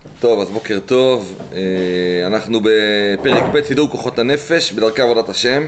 טוב, אז בוקר טוב. אנחנו בפרק ב' סידור כוחות הנפש בדרכי עבודת השם.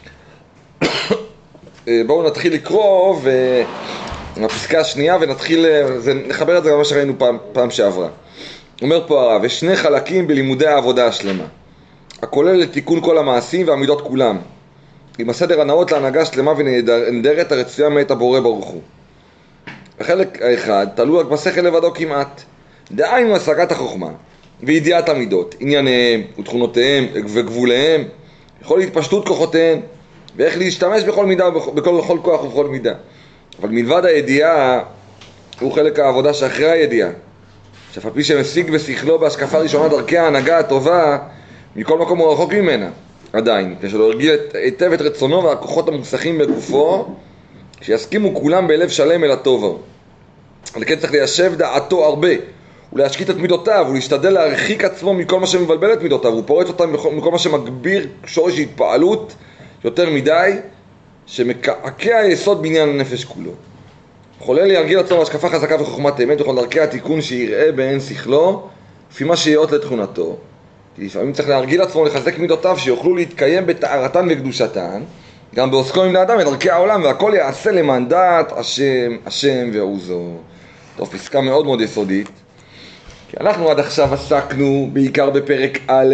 בואו נתחיל לקרוא והפסקה השנייה ונתחיל, נחבר את זה למה שראינו פעם שעברה. אומר פה הרב, יש שני חלקים בלימודי העבודה השלמה, הכולל את תיקון כל המעשים והמידות כולם, עם הסדר הנאות להנהגה שלמה ונהדרת הרצויה מאת הבורא ברוך הוא. החלק האחד תלוי רק בשכל לבדו כמעט, דהיינו השגת החוכמה וידיעת המידות, ענייניהם ותכונותיהם וגבוליהם, יכול להתפשטות כוחותיהם ואיך להשתמש בכל מידה, בכל כוח ובכל מידה. אבל מלבד הידיעה הוא חלק העבודה שאחרי הידיעה, שאף על פי שמשיג בשכלו בהשקפה ראשונה דרכי ההנהגה הטובה, מכל מקום הוא רחוק ממנה עדיין, כשלא הרגיל היטב את רצונו והכוחות המוסכים בגופו, שיסכימו כולם בלב שלם אל הטוב. לכן צריך ליישב דעתו הרבה ולהשקיט את מידותיו ולהשתדל להרחיק עצמו מכל מה שמבלבל את מידותיו, הוא פורץ אותם מכל מה שמגביר שורש התפעלות יותר מדי, שמקעקע היסוד בעניין הנפש כולו. חולל להרגיל עצמו השקפה חזקה וחוכמת אמת וכל דרכי התיקון שיראה בעין שכלו לפי מה שיאות לתכונתו. לפעמים צריך להרגיל עצמו לחזק מידותיו שיוכלו להתקיים בתארתן וקדושתן, גם בעוסקו עם לאדם את דרכי העולם, והכל יעשה למען דעת השם ועוזו. טוב, פסקה מאוד מאוד יסודית, כי אנחנו עד עכשיו עסקנו בעיקר בפרק א'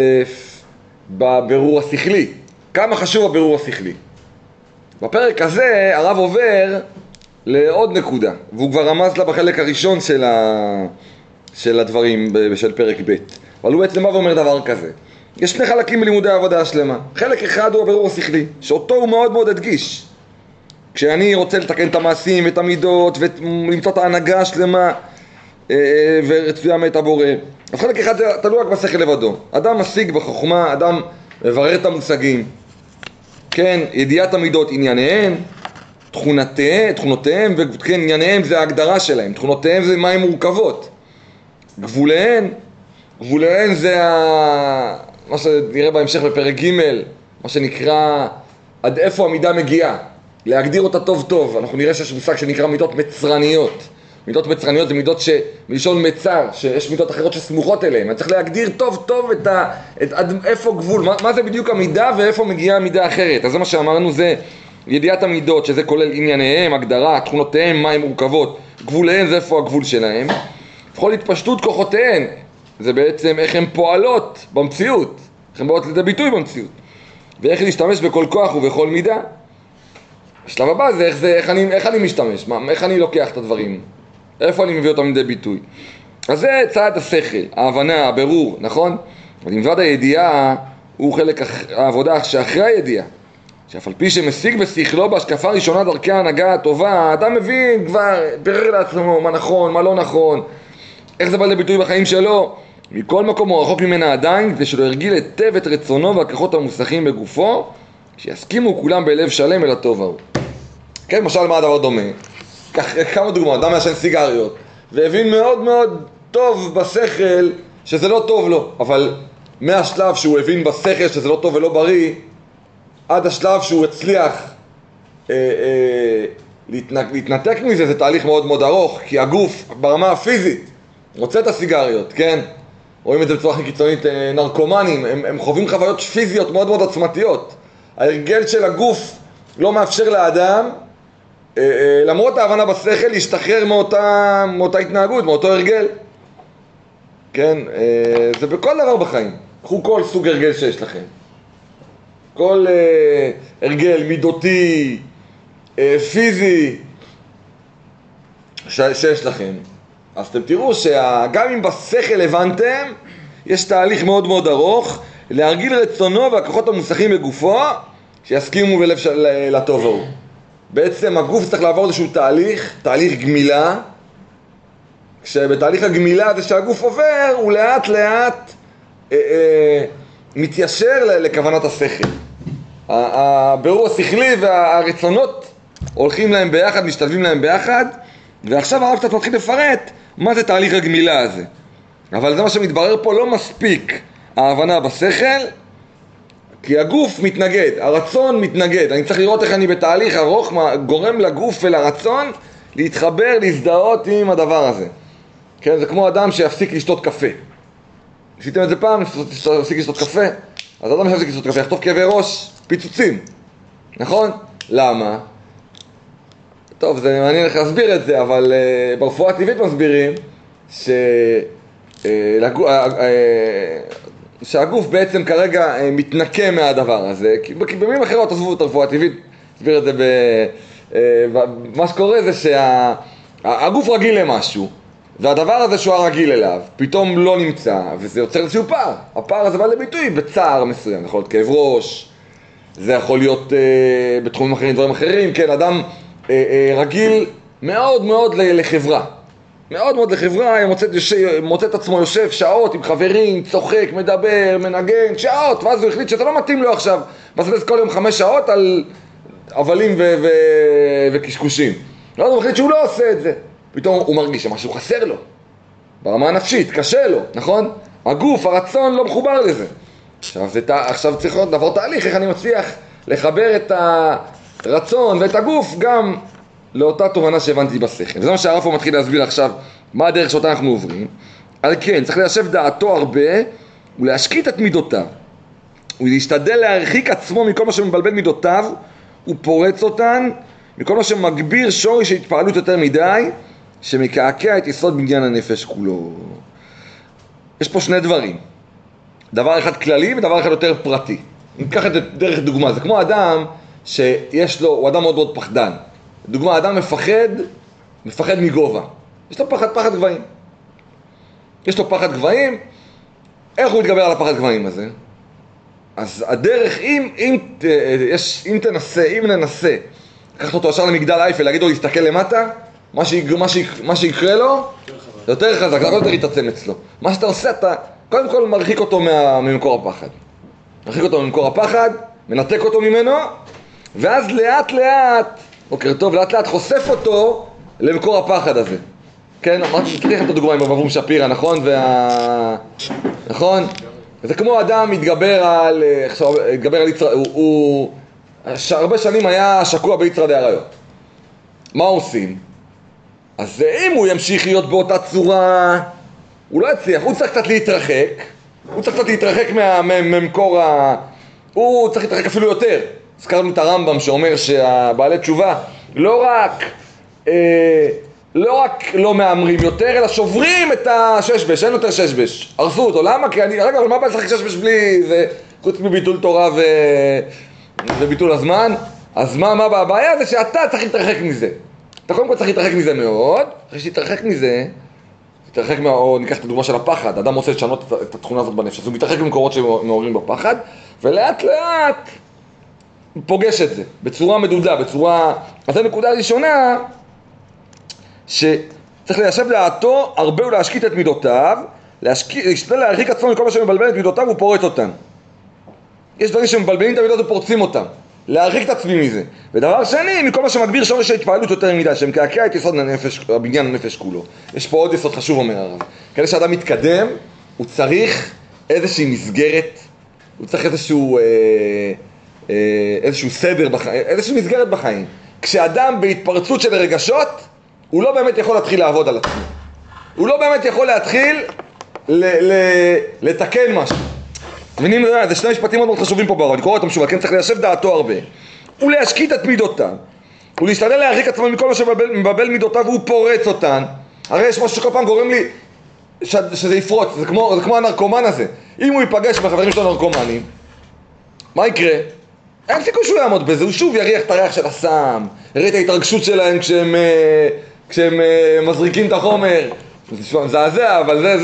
בבירור השכלי. כמה חשוב הבירור השכלי? בפרק הזה הרב עובר לעוד נקודה, והוא כבר רמז לה בחלק הראשון של הדברים של פרק ב'. אבל הוא בעצם מה ואומר דבר כזה: יש שני חלקים בלימודי העבודה השלמה. חלק אחד הוא הבירור השכלי, שאותו הוא מאוד מאוד הדגיש. כשאני רוצה לתקן את המעשים ואת המידות ולמצוא את ההנהגה השלמה ורצויה מאת הבורא, אז חלק אחד זה תלוי רק בשכל לבדו. אדם משיג בחוכמה, אדם מברר את המושגים, כן, ידיעת המידות, ענייניהם, תכונותיהם, וכן, ענייניהם זה ההגדרה שלהם, תכונותיהם זה מה הן מורכבות, גבוליהם זה מה שנראה בהמשך בפרק ג', מה שנקרא עד איפה המידה מגיעה, להגדיר אותה טוב טוב. אנחנו נראה שיש מושג שנקרא מידות מצרניות. מידות מצרניות זה מידות מלשון מצר, שיש מידות אחרות שסמוכות אליהן. אני צריך להגדיר טוב טוב עד איפה גבול, מה זה בדיוק המידה ואיפה מגיעה מידה אחרת. אז זה מה שאמרנו, זה ידיעת המידות, שזה כולל ענייניהם, הגדרה, תכונותיהם, מה הן מורכבות, גבוליהם זה איפה הגבול שלהם. בכל התפשטות כוחותיהן, זה בעצם איך הן פועלות במציאות, איך הן באות לידי ביטוי במציאות, ואיך להשתמש בכל כוח ובכל מידה. השלב הבא זה איך אני משתמש, איך אני לוקח את הדברים, איפה אני מביא אותם לידי ביטוי. אז זה צעד השכל, ההבנה, הבירור, נכון? אבל מלבד הידיעה הוא חלק העבודה שאחרי הידיעה, שאף על פי שמשיג בשכלו בהשקפה ראשונה דרכי ההנהגה הטובה, אדם מבין כבר, ברר לעצמו מה נכון, מה לא נכון, איך זה בא לביטוי בחיים שלו. מכל מקום הוא רחוק ממנה עדיין, כדי שלא הרגיל היטב את רצונו והכוחות המוסכים בגופו, שיסכימו כולם בלב שלם אל הטוב ההוא. כן, למשל מה הדבר דומה? כמה דוגמאות, אדם מעשן סיגריות והבין מאוד מאוד טוב בשכל שזה לא טוב לו, אבל מהשלב שהוא הבין בשכל שזה לא טוב ולא בריא, עד השלב שהוא הצליח להתנתק מזה, זה תהליך מאוד מאוד ארוך, כי הגוף ברמה הפיזית רוצה את הסיגריות, כן? רואים את זה בצורה הכי קיצונית, נרקומנים, הם חווים חוויות פיזיות מאוד מאוד עצמתיות. ההרגל של הגוף לא מאפשר לאדם, למרות ההבנה בשכל, להשתחרר מאותה התנהגות, מאותו הרגל. כן, זה בכל דבר בחיים. קחו כל סוג הרגל שיש לכם. כל הרגל מידותי, פיזי, שיש לכם. אז אתם תראו שגם אם בשכל הבנתם, יש תהליך מאוד מאוד ארוך להרגיל רצונו והכוחות המוסכים בגופו שיסכימו בלב לטוב ההוא. בעצם הגוף צריך לעבור איזשהו תהליך גמילה, כשבתהליך הגמילה זה שהגוף עובר הוא לאט לאט מתיישר לכוונת השכל. הבירור השכלי והרצונות הולכים להם ביחד, משתלבים להם ביחד, ועכשיו הרב קצת מתחיל לפרט מה זה תהליך הגמילה הזה. אבל זה מה שמתברר פה, לא מספיק ההבנה בשכל, כי הגוף מתנגד, הרצון מתנגד. אני צריך לראות איך אני בתהליך ארוך גורם לגוף ולרצון להתחבר, להזדהות עם הדבר הזה. כן, זה כמו אדם שיפסיק לשתות קפה. עשיתם את זה פעם, להפסיק לשתות קפה? אז אדם יפסיק לשתות קפה, יחטוף כאבי ראש, פיצוצים, נכון? למה? טוב, זה מעניין איך להסביר את זה, אבל ברפואה הטבעית מסבירים שהגוף בעצם כרגע מתנקה מהדבר הזה, כי במילים אחרות עזבו את הרפואה הטבעית, מסביר את זה מה שקורה זה שהגוף רגיל למשהו, והדבר הזה שהוא הרגיל אליו, פתאום לא נמצא, וזה יוצר איזשהו פער. הפער הזה בא לביטוי בצער מסוים, זה יכול להיות כאב ראש, זה יכול להיות בתחומים אחרים, דברים אחרים, כן, אדם רגיל מאוד מאוד לחברה. מאוד מאוד לחברה, מוצא את עצמו יושב שעות עם חברים, צוחק, מדבר, מנגן, שעות, ואז הוא החליט שזה לא מתאים לו עכשיו. מבזבז כל יום 5 שעות על אבלים וקשקושים. ואז הוא החליט שהוא לא עושה את זה. פתאום הוא מרגיש שמשהו חסר לו. ברמה הנפשית, קשה לו, נכון? הגוף, הרצון לא מחובר לזה. עכשיו צריך לעבור תהליך, איך אני מצליח לחבר את הרצון ואת הגוף גם לאותה תובנה שהבנתי בשכל. וזה מה שהרב פה מתחיל להסביר עכשיו, מה הדרך שאותה אנחנו עוברים. על כן, צריך ליישב דעתו הרבה ולהשקיט את מידותיו. ולהשתדל להרחיק עצמו מכל מה שמבלבל מידותיו, הוא פורץ אותן, מכל מה שמגביר שורש ההתפעלות יותר מדי, שמקעקע את יסוד בניין הנפש כולו. יש פה שני דברים. דבר אחד כללי ודבר אחד יותר פרטי. ניקח את זה דרך דוגמה. זה כמו אדם שיש לו, הוא אדם מאוד מאוד פחדן. דוגמה, אדם מפחד מגובה. יש לו פחד גבהים. יש לו פחד גבהים. איך הוא יתגבר על הפחד גבהים הזה? אז הדרך, אם ננסה לקחת אותו ישר למגדל אייפל, להגיד לו להסתכל למטה, מה שיקרה לו, זה יותר חזק, זה יותר יתעצם אצלו. מה שאתה עושה, אתה קודם כל מרחיק אותו ממקור הפחד. מרחיק אותו ממקור הפחד, מנתק אותו ממנו, ואז לאט לאט, בוקר טוב, לאט לאט חושף אותו למקור הפחד הזה. כן, אמרתי, תתחיל את הדוגמה עם אברום שפירא, נכון? נכון? זה כמו אדם מתגבר על הוא הרבה שנים היה שקוע ביצר דאריות. מה עושים? אז אם הוא ימשיך להיות באותה צורה, הוא לא יצליח, הוא צריך קצת להתרחק, ממקור הוא צריך להתרחק אפילו יותר. הזכרנו את הרמב"ם שאומר שהבעלי תשובה לא רק לא מאמרים יותר, אלא שוברים את הששבש, אין יותר ששבש. הרסו אותו, למה? כי רגע, אבל מה בא לשחק ששבש בלי זה, חוץ מביטול תורה וביטול הזמן? אז מה הבעיה? זה שאתה צריך להתרחק מזה. אתה קודם כל צריך להתרחק מזה מאוד, אחרי שתתרחק מזה, או ניקח את הדוגמה של הפחד, אדם רוצה לשנות את התכונה הזאת בנפש, אז הוא מתרחק במקורות שמעוררים בפחד, ולאט לאט הוא פוגש את זה, בצורה מדודה, אז זו נקודה ראשונה, שצריך ליישב דעתו הרבה ולהשקיט את מידותיו, להשתדל להרחיק עצמו מכל מה שמבלבל את מידותיו הוא פורץ אותן. יש דברים שמבלבלים את המידות ופורצים אותם, להרחיק את עצמי מזה. ודבר שני, מכל מה שמגביר שורש ההתפעלות יותר מדי, שמקעקע את יסוד בניין הנפש כולו. יש פה עוד יסוד חשוב, אומר הרב. כדי שאדם מתקדם, הוא צריך איזושהי מסגרת, הוא צריך איזשהו סדר בחיים, איזושהי מסגרת בחיים. כשאדם בהתפרצות של רגשות, הוא לא באמת יכול להתחיל לעבוד על עצמו. הוא לא באמת יכול להתחיל לתקן משהו. מבינים? זה שני משפטים מאוד מאוד חשובים פה ברב, אני קורא אותם שוב, כן צריך ליישב דעתו הרבה. ולהשקיט את מידותיו, ולהשתדל להרחיק עצמו מכל מה שמבלבל מידותיו והוא פורץ אותן. הרי יש משהו שכל פעם גורם לי שזה יפרוץ, זה כמו הנרקומן הזה. אם הוא ייפגש בחברים שלו נרקומנים, מה יקרה? אין סיכוי שהוא יעמוד בזה, הוא שוב יריח את הריח של הסם, יראה את ההתרגשות שלהם כשהם מזריקים את החומר. זה מזעזע, אבל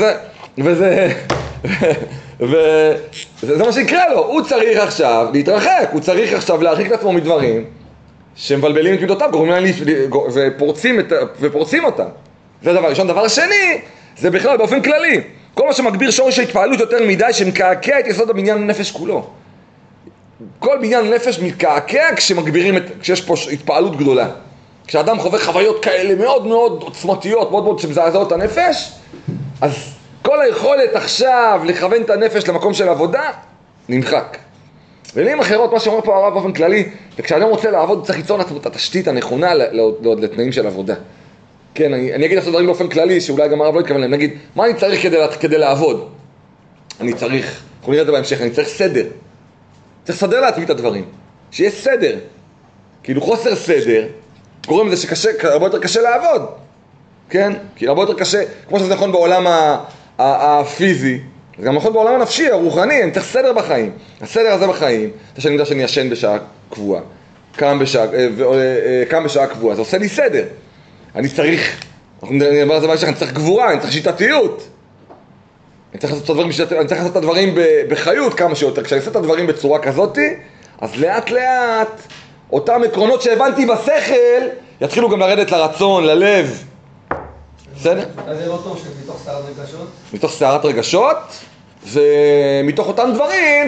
וזה מה שיקרה לו, הוא צריך עכשיו להתרחק, הוא צריך עכשיו להרחיק את עצמו מדברים שמבלבלים את מידותיו, גורמים להם ופורצים אותם. זה דבר ראשון. דבר שני, זה בכלל באופן כללי, כל מה שמגביר שורש ההתפעלות יותר מדי, שמקעקע את יסוד הבניין הנפש כולו. כל בניין הנפש מתקעקע כשיש פה התפעלות גדולה. כשאדם חווה חוויות כאלה מאוד מאוד עוצמתיות, מאוד מאוד שמזעזעות את הנפש, אז כל היכולת עכשיו לכוון את הנפש למקום של עבודה, נמחק. במילים אחרות, מה שאומר פה הרב באופן כללי, וכשאדם רוצה לעבוד, הוא צריך ליצור לעצמו את התשתית הנכונה לתנאים של עבודה. כן, אני אגיד לעשות דברים באופן כללי, שאולי גם הרב לא יתכוון להם, נגיד, מה אני צריך כדי לעבוד? אני צריך, אנחנו נראה את זה בהמשך, אני צריך סדר. צריך לסדר לעצמי את הדברים. שיהיה סדר. כאילו חוסר סדר, גורם לזה הרבה יותר קשה לעבוד. כן? כי הרבה יותר קשה, כמו שזה נכון בעולם הפיזי, זה גם נכון בעולם הנפשי, הרוחני, אני צריך סדר בחיים. הסדר הזה בחיים, זה שאני יודע שאני ישן בשעה קבועה, קם בשעה קבועה, זה עושה לי סדר. אני צריך, אני אומר את זה בהמשך, אני צריך גבורה, אני צריך שיטתיות. אני צריך לעשות את הדברים בחיות כמה שיותר. כשאני עושה את הדברים בצורה כזאת, אז לאט לאט, אותם עקרונות שהבנתי בשכל, יתחילו גם לרדת לרצון, ללב. בסדר? אז זה לא טוב שמתוך סערת רגשות? מתוך סערת רגשות, ומתוך אותם דברים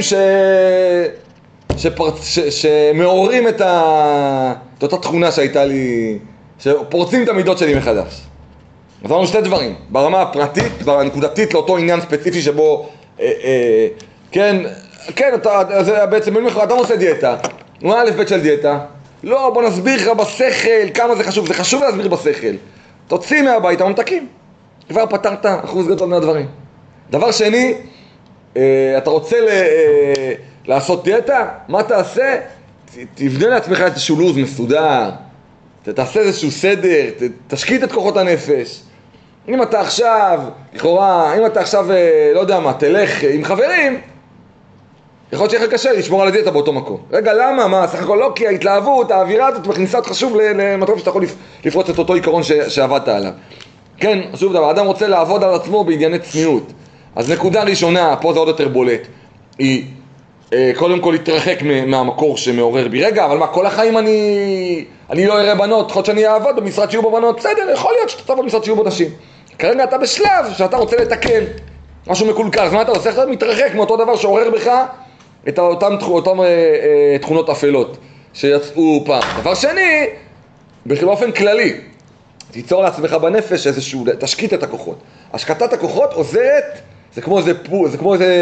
שמעוררים את אותה תכונה שהייתה לי, שפורצים את המידות שלי מחדש. אז אמרנו שתי דברים, ברמה הפרטית, והנקודתית לאותו עניין ספציפי שבו, כן, זה בעצם, אדם עושה דיאטה, מה א' ב' של דיאטה? לא, בוא נסביר לך בשכל כמה זה חשוב, זה חשוב להסביר בשכל. תוציא מהבית הממתקים, כבר פתרת אחוז גדול מהדברים. דבר שני, אתה רוצה לעשות דיאטה, מה תעשה? תבנה לעצמך איזשהו לוז מסודר, תעשה איזשהו סדר, תשקיט את כוחות הנפש. אם אתה עכשיו, לכאורה, אם אתה עכשיו, לא יודע מה, תלך עם חברים, יכול להיות שיהיה קשה לשמור על הדיאטה באותו מקום. רגע, למה? מה? סך הכל לא, כי ההתלהבות, האווירה הזאת מכניסה אותך שוב למקום שאתה יכול לפרוץ את אותו עיקרון שעבדת עליו. כן, שוב דבר, האדם רוצה לעבוד על עצמו בענייני צניעות. אז נקודה ראשונה, פה זה עוד יותר בולט, היא קודם כל להתרחק מהמקור שמעורר בי. רגע, אבל מה, כל החיים אני לא אראה בנות, יכול להיות שאני אעבוד במשרד שיהיו בו בנות, בסדר, יכול להיות שאתה תעבוד במשרד שיהיו בו נשים. כרגע אתה בשלב שאתה רוצה לתקן משהו מקולקל, אז מה אתה עושה? אתה מתרחק מאותו דבר שעורר בך את אותם תכונות אפלות שיצאו פעם. דבר שני, באופן כללי, תיצור לעצמך בנפש איזשהו, תשקיט את הכוחות. השקטת הכוחות עוזרת, זה כמו איזה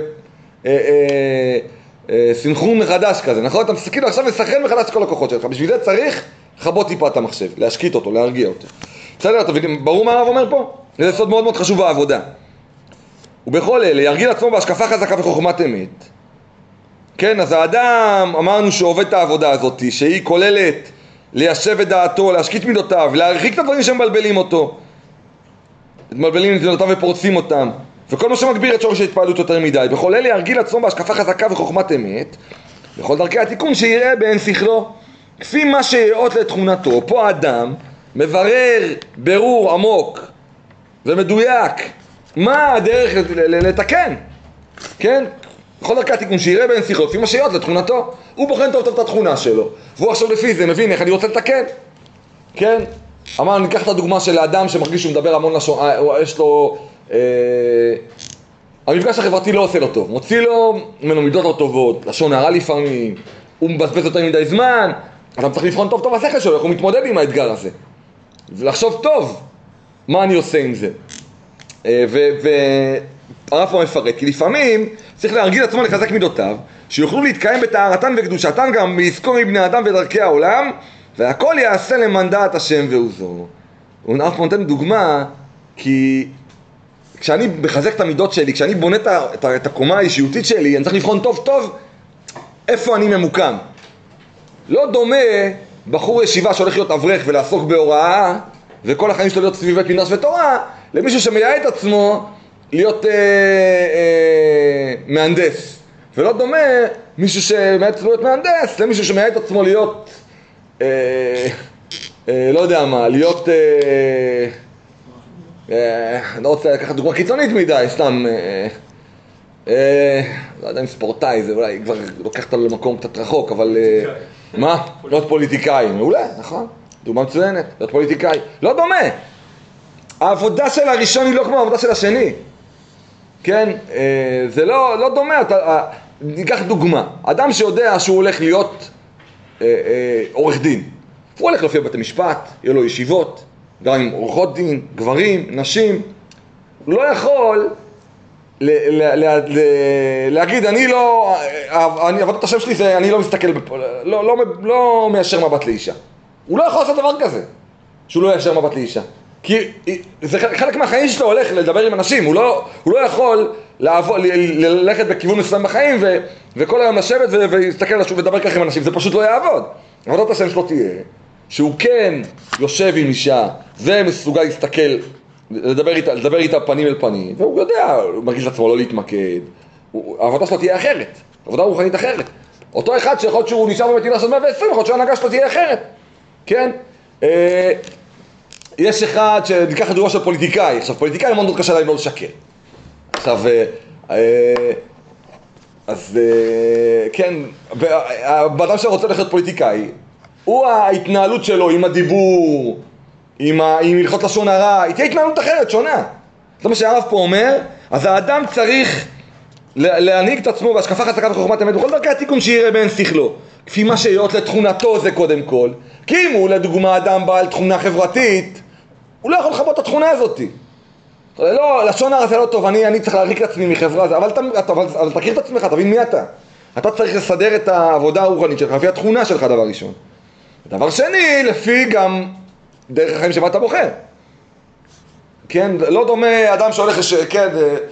סינכרון מחדש כזה, נכון? אתה מסתכל עכשיו וסנכרן מחדש את כל הכוחות שלך. בשביל זה צריך לכבות טיפה את המחשב, להשקיט אותו, להרגיע אותו. בסדר, אתה מבין? ברור מה הרב אומר פה? זה סוד מאוד מאוד חשוב בעבודה. ובכל אלה, ירגיל עצמו בהשקפה חזקה וחוכמת אמת. כן, אז האדם, אמרנו שעובד את העבודה הזאת, שהיא כוללת ליישב את דעתו, להשקיט מידותיו, להרחיק את הדברים שמבלבלים אותו. מבלבלים את מידותיו ופורצים אותם. וכל מה שמגביר את שורש ההתפעלות יותר מדי. בכל אלה ירגיל עצמו בהשקפה חזקה וחוכמת אמת, בכל דרכי התיקון שיראה בעין שכלו. כפי מה שיאות לתכונתו, פה האדם מברר ברור עמוק ומדויק מה הדרך לתקן. כן? בכל דרכי התיקון שיראה בעין שכלו, כפי מה שיאות לתכונתו. הוא בוחן טוב את התכונה שלו. והוא עכשיו לפי זה מבין איך אני רוצה לתקן. כן? אמרנו, ניקח את הדוגמה של האדם שמרגיש שהוא מדבר המון לשון, יש לו... המפגש החברתי לא עושה לו טוב, מוציא לו ממנו מידות לא טובות, לשון הרע לפעמים, הוא מבזבז יותר מדי זמן, אתה צריך לבחון טוב טוב השכל שלו, איך הוא מתמודד עם האתגר הזה ולחשוב טוב מה אני עושה עם זה. והרב פה מפרט, כי לפעמים צריך להרגיל עצמו לחזק מידותיו שיוכלו להתקיים בטהרתן וקדושתן גם לזכור מבני אדם ודרכי העולם, והכל יעשה למען דעת השם ועוזו. הרב פה נותן דוגמה, כי כשאני מחזק את המידות שלי, כשאני בונה את הקומה האישיותית שלי, אני צריך לבחון טוב טוב איפה אני ממוקם. לא דומה בחור ישיבה שהולך להיות אברך ולעסוק בהוראה, וכל החיים שלו להיות סביב בית מדרש ותורה, למישהו שמייעד את עצמו להיות מהנדס. ולא דומה מישהו שמייעד את עצמו להיות מהנדס, למישהו שמייעד את עצמו להיות, לא יודע מה, להיות... אני לא רוצה לקחת דוגמה קיצונית מדי, סתם, לא יודע אם ספורטאי, זה אולי כבר לוקח אותנו למקום קצת רחוק, אבל מה? להיות פוליטיקאי, מעולה, נכון? דוגמה מצוינת, להיות פוליטיקאי, לא דומה. העבודה של הראשון היא לא כמו העבודה של השני, כן? זה לא דומה, ניקח דוגמה, אדם שיודע שהוא הולך להיות עורך דין, הוא הולך להופיע בבתי משפט, יהיו לו ישיבות, גם עם עורכות דין, גברים, נשים, הוא לא יכול להגיד, אני לא, עבודת השם שלי זה, אני לא מסתכל, לא מיישר מבט לאישה. הוא לא יכול לעשות דבר כזה, שהוא לא יישר מבט לאישה. כי זה חלק מהחיים שלו הולך לדבר עם אנשים, הוא לא יכול ללכת בכיוון מסוים בחיים וכל היום לשבת ולהסתכל לשוב ולדבר ככה עם אנשים, זה פשוט לא יעבוד. עבודת השם שלו תהיה שהוא כן יושב עם אישה ומסוגל להסתכל, לדבר איתה פנים אל פנים, והוא יודע, הוא מרגיש לעצמו לא להתמקד, העבודה שלו תהיה אחרת, עבודה רוחנית אחרת. אותו אחד שיכול להיות שהוא נשאר במדינה של 120, יכול להיות שההנהגה שלו תהיה אחרת, כן? יש אחד שניקח את דוגמה של פוליטיקאי, עכשיו פוליטיקאי מאוד קשה להם לא לשקר. עכשיו, אז כן, באדם שרוצה ללכת פוליטיקאי, הוא ההתנהלות שלו עם הדיבור, עם הלכות לשון הרע, היא תהיה התנהלות אחרת, שונה. זה מה שהרב פה אומר, אז האדם צריך להנהיג את עצמו בהשקפה חזקה וחוכמת אמת בכל דרכי התיקון שיראה בין שכלו, כפי מה שיות לתכונתו זה קודם כל. כי אם הוא לדוגמה אדם בעל תכונה חברתית, הוא לא יכול לחבות את התכונה הזאת. לא, לשון הרע זה לא טוב, אני צריך להריק את עצמי מחברה, אבל תכיר את עצמך, תבין מי אתה. אתה צריך לסדר את העבודה הרוחנית שלך, לפי התכונה שלך דבר ראשון. דבר שני, לפי גם דרך החיים שבה אתה בוחר. כן, לא דומה אדם שהולך, כן,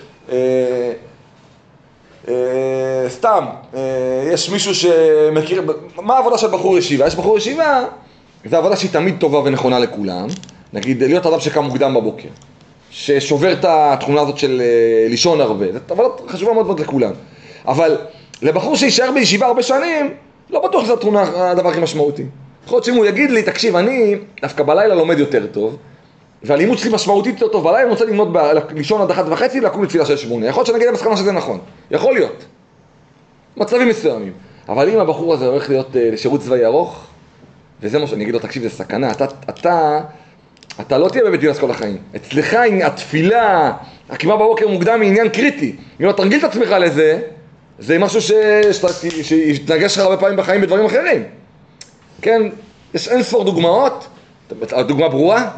סתם, יש מישהו שמכיר, מה העבודה של בחור ישיבה? יש בחור ישיבה, זו עבודה שהיא תמיד טובה ונכונה לכולם. נגיד, להיות אדם שקם מוקדם בבוקר, ששובר את התכונה הזאת של לישון הרבה, זאת עבודה חשובה מאוד מאוד לכולם. אבל לבחור שישאר בישיבה הרבה שנים, לא בטוח שזו התכונה הדבר הכי משמעותי. יכול להיות שאם הוא יגיד לי, תקשיב, אני דווקא בלילה לומד יותר טוב, והלימוד שלי משמעותית יותר טוב, בלילה אני רוצה ללמוד לישון עד 1:30 ולקום לתפילה של 8. יכול להיות שנגיד למסקנה שזה נכון, יכול להיות. מצבים מסוימים. אבל אם הבחור הזה הולך להיות לשירות צבאי ארוך, וזה מה שאני אגיד לו, תקשיב, זה סכנה, אתה לא תהיה בבית דינס כל החיים. אצלך התפילה, הקימה בבוקר מוקדם היא עניין קריטי. אם אתה תרגיל את עצמך לזה, זה משהו שיתנגש לך הרבה פעמים בחיים בדברים אחרים. כן, יש אין ספור דוגמאות, הדוגמה ברורה,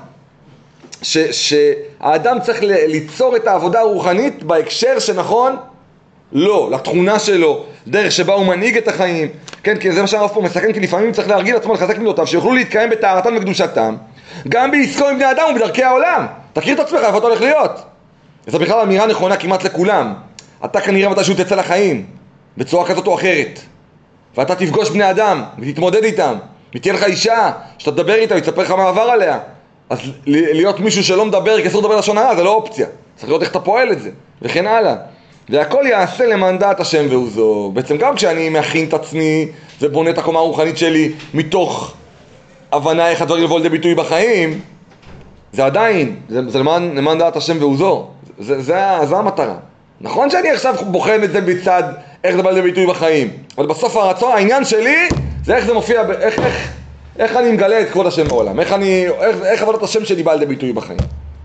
שהאדם צריך ליצור את העבודה הרוחנית בהקשר שנכון לא, לתכונה שלו, דרך שבה הוא מנהיג את החיים. כן, כי זה מה שהרב פה מסכן, כי לפעמים צריך להרגיל עצמו לחזק מילותיו, שיוכלו להתקיים בטהרתם וקדושתם, גם בעסקו עם בני אדם ובדרכי העולם. תכיר את עצמך, איפה אתה הולך להיות. וזו בכלל אמירה נכונה כמעט לכולם. אתה כנראה מתישהו תצא לחיים, בצורה כזאת או אחרת. ואתה תפגוש בני אדם, ותתמודד איתם, ותהיה לך אישה, שאתה תדבר איתה, ותספר לך מה עבר עליה. אז להיות מישהו שלא מדבר, כי אסור לדבר לשון הרע, זה לא אופציה. צריך לראות איך אתה פועל את זה, וכן הלאה. והכל יעשה למען דעת השם ועוזו. בעצם גם כשאני מכין את עצמי ובונה את הקומה הרוחנית שלי מתוך הבנה איך הדברים יבואו לידי ביטוי בחיים, זה עדיין, זה למען דעת השם ועוזו. זה המטרה. נכון שאני עכשיו בוחן את זה בצד איך זה בא לידי ביטוי בחיים, אבל בסוף הרצון, העניין שלי זה איך זה מופיע, איך אני מגלה את כבוד השם בעולם, איך עבודת השם שלי בא לידי ביטוי בחיים.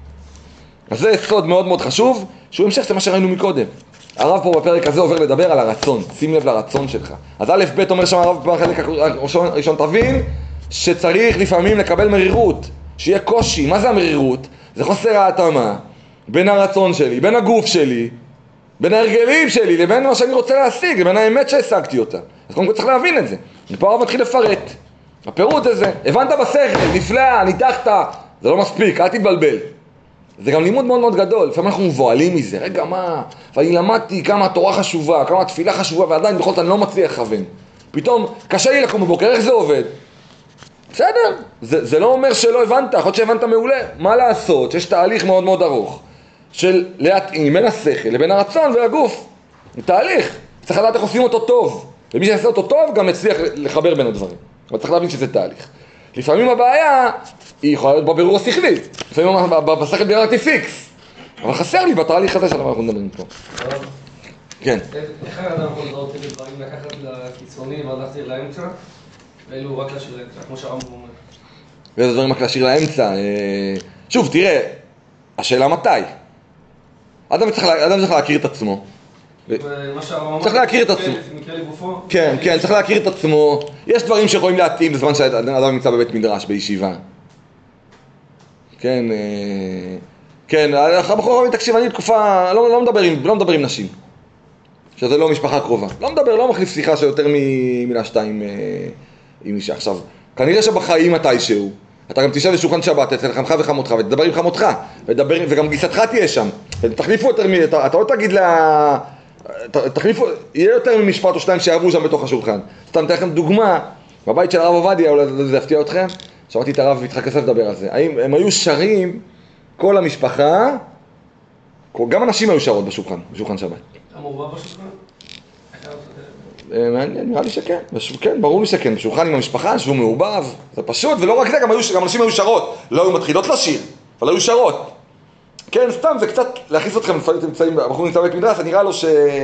אז זה יסוד מאוד מאוד חשוב, שהוא המשך למה שראינו מקודם. הרב פה בפרק הזה עובר לדבר על הרצון, שים לב לרצון שלך. אז א' ב' אומר שם הרב בחלק הראשון, תבין שצריך לפעמים לקבל מרירות, שיהיה קושי. מה זה המרירות? זה חוסר ההתאמה בין הרצון שלי, בין הגוף שלי, בין ההרגלים שלי, לבין מה שאני רוצה להשיג, לבין האמת שהשגתי אותה. אז קודם כל צריך להבין את זה. ופה הרב מתחיל לפרט. הפירוט הזה, הבנת בשכל, נפלא, ניתחת, זה לא מספיק, אל תתבלבל. זה גם לימוד מאוד מאוד גדול, לפעמים אנחנו מבועלים מזה, רגע מה, ואני למדתי כמה התורה חשובה, כמה התפילה חשובה, ועדיין בכל זאת אני לא מצליח לכוון. פתאום קשה לי לקום בבוקר, איך זה עובד? בסדר, זה לא אומר שלא הבנת, יכול להיות שהבנת מעולה. מה לעשות? שיש תהליך מאוד מאוד ארוך של להתאים בין השכל לבין הרצון והגוף. זה תהליך, צריך לדעת איך עושים אותו טוב, ומי שיעשה אותו טוב גם מצליח לחבר בין הדברים. אבל צריך להבין שזה תהליך. לפעמים הבעיה היא יכולה להיות בבירור השכלי, לפעמים בשכל ביררתי פיקס, אבל חסר לי בתהליך הזה שאנחנו מדברים פה. כן. איך האדם יכול לראות את הדברים לקחת לקיצוני ולהחזיר לאמצע, ואלו רק להשאיר לאמצע, כמו שהרמב"ם אומר? ואיזה דברים רק להשאיר לאמצע? שוב, תראה, השאלה מתי? אדם צריך להכיר את עצמו. צריך להכיר את עצמו. כן, כן, צריך להכיר את עצמו. יש דברים שיכולים להתאים בזמן שהאדם נמצא בבית מדרש, בישיבה. כן, כן, הבחור הרבי תקשיב, אני תקופה, לא מדבר עם נשים. שזה לא משפחה קרובה. לא מחליף שיחה שיותר ממילה 2 עם אישה. עכשיו, כנראה שבחיים מתישהו, אתה גם תשב לשולחן שבת אצל חמך וחמותך, ותדבר עם חמותך, וגם גיסתך תהיה שם. תחליפו יותר אתה לא תגיד לה... תחליפו, יהיה יותר ממשפט או שניים שיעברו שם בתוך השולחן. סתם אתן לכם דוגמה, בבית של הרב עובדיה, אולי זה יפתיע אתכם, שמעתי את הרב יצחק יוסף לדבר על זה. הם היו שרים, כל המשפחה, גם אנשים היו שרות בשולחן שבת. המורבב בשולחן? נראה לי שכן, כן, ברור לי שכן, בשולחן עם המשפחה, שבו מעובב, זה פשוט, ולא רק זה, גם אנשים היו שרות, לא היו מתחילות לשיר, אבל היו שרות. כן, סתם, זה קצת להכניס אתכם, לפעמים אתם נמצאים, הבחור נמצא בבית מדרש, נראה לו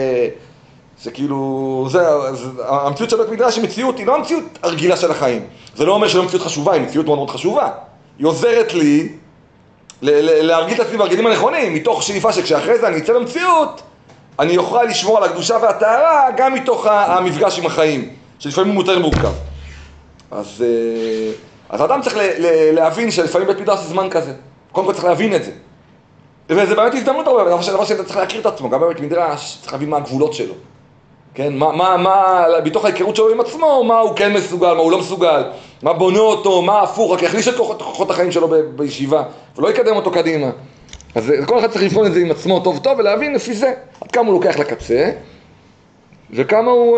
שכאילו, המציאות של בית מדרש היא מציאות, היא לא המציאות הרגילה של החיים. זה לא אומר שלא מציאות חשובה, היא מציאות מאוד מאוד חשובה. היא עוזרת לי להרגיל את עצמי בהרגלים הנכונים, מתוך שאיפה שכשאחרי זה אני אצא למציאות, אני אוכל לשמור על הקדושה והטהרה גם מתוך המפגש עם החיים, שלפעמים הוא יותר מורכב. אז אדם צריך להבין שלפעמים בית מדרש זה זמן כזה. קודם כל צריך להבין את זה. וזה באמת הזדמנות הרבה, דבר שאתה צריך להכיר את עצמו, גם בבית מדרש צריך להבין מה הגבולות שלו. כן, בתוך ההיכרות שלו עם עצמו, מה הוא כן מסוגל, מה הוא לא מסוגל, מה בונה אותו, מה הפוך, רק יחליש את כוחות החיים שלו בישיבה, ולא יקדם אותו קדימה. אז כל אחד צריך לבחון את זה עם עצמו טוב טוב, ולהבין לפי זה עד כמה הוא לוקח לקצה, וכמה הוא